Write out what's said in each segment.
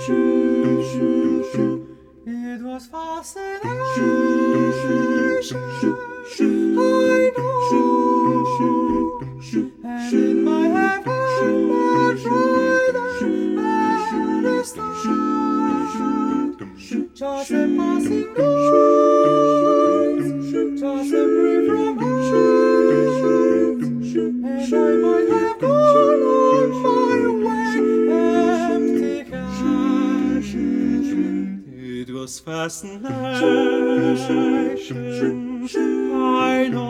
It was fascination, I know, and in my heaven much brighter than a star. Just a passing glance, just a brief romance, and I might have gone on my way empty-handed. It was fascination, I know,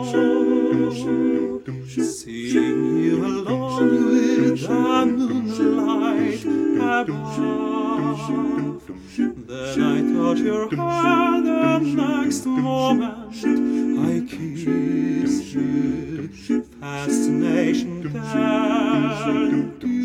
seeing you alone with the moonlight above. Then I touched your hand, the next moment I kissed you. Fascination turned to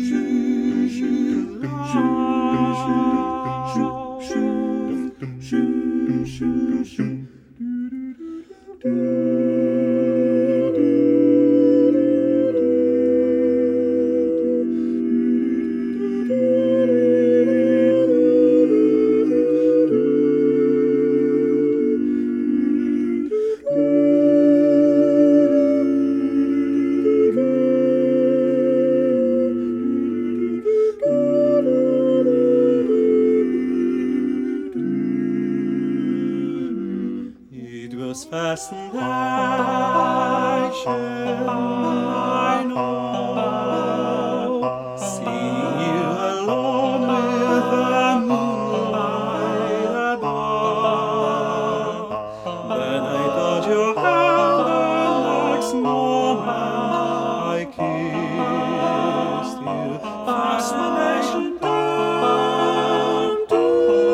fascination, I know, seeing you alone with the moonlight above. Then I touched your hand, the next moment I kissed you. Fascination turned to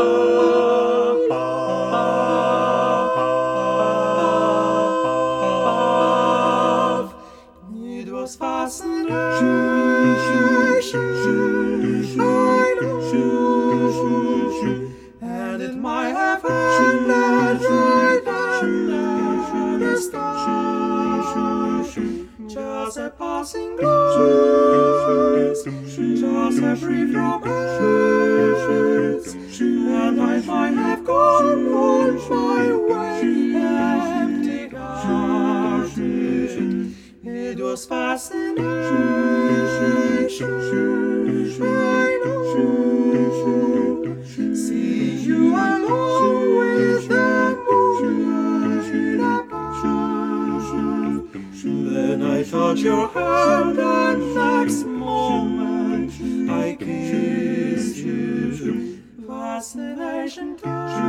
fascination, I know, and it might have ended right under the stars. Just a passing glance, just a brief romance, and I might have gone on my way empty-hearted. It was fascination, I know, see you alone with the moonlight above. Then I touched your hand, and next moment I kissed you. Fascination.